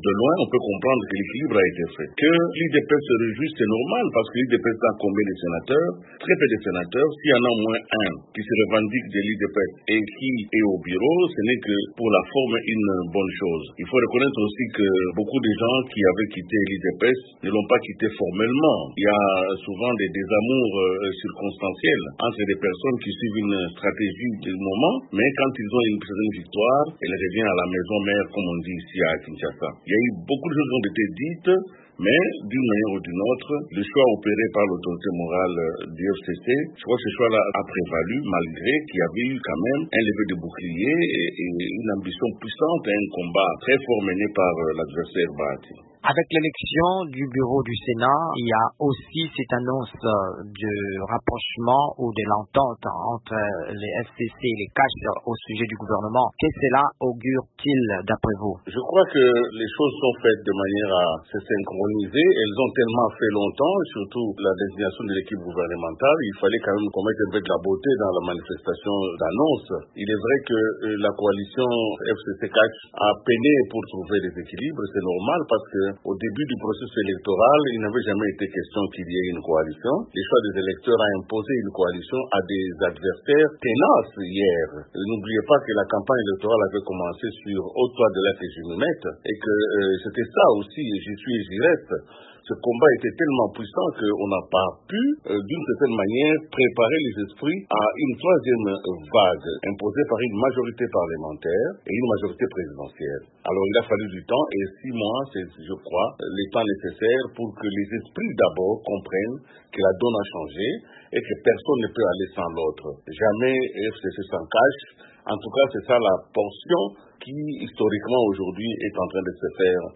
de loin, on peut comprendre que l'équilibre a été fait. Que l'IDPS se réjouisse, c'est normal, parce que l'IDPS a combien de sénateurs? Très peu de sénateurs. S'il y en a au moins un qui se revendique de l'IDPS et qui est au bureau, ce n'est que pour la forme une bonne chose. Il faut reconnaître aussi que beaucoup de gens qui avaient quitté l'IDPS ne l'ont pas quitté formellement. Il y a souvent des désamours circonstanciels entre des personnes qui suivent une stratégie du moment, mais quand ils ont une certaine victoire, elles reviennent à la maison mère, comme on dit ici à Kinshasa. Il y a eu beaucoup de choses qui ont été dites, mais d'une manière ou d'une autre, le choix opéré par l'autorité morale du FCC, je crois que ce choix-là a prévalu, malgré qu'il y avait eu quand même un lever de bouclier et une ambition puissante et un combat très fort mené par l'adversaire Bahati. Avec l'élection du bureau du Sénat, il y a aussi cette annonce de rapprochement ou de l'entente entre les FCC et les CACH au sujet du gouvernement. Qu'est-ce que cela augure-t-il d'après vous? Je crois que les choses sont faites de manière à se synchroniser. Elles ont tellement fait longtemps, surtout la désignation de l'équipe gouvernementale. Il fallait quand même qu'on mette un peu de la beauté dans la manifestation d'annonce. Il est vrai que la coalition FCC-CACH a peiné pour trouver des équilibres. C'est normal parce que au début du processus électoral, il n'avait jamais été question qu'il y ait une coalition. Le choix des électeurs a imposé une coalition à des adversaires tenaces hier. N'oubliez pas que la campagne électorale avait commencé sur « Au toit de là que je me mette » et que c'était ça aussi, j'y suis et j'y reste. Ce combat était tellement puissant qu'on n'a pas pu, d'une certaine manière, préparer les esprits à une troisième vague imposée par une majorité parlementaire et une majorité présidentielle. Alors il a fallu du temps et 6 mois, c'est, je crois, le temps nécessaire pour que les esprits d'abord comprennent que la donne a changé et que personne ne peut aller sans l'autre. Jamais FCC sans cash. En tout cas, c'est ça la portion qui, historiquement, aujourd'hui, est en train de se faire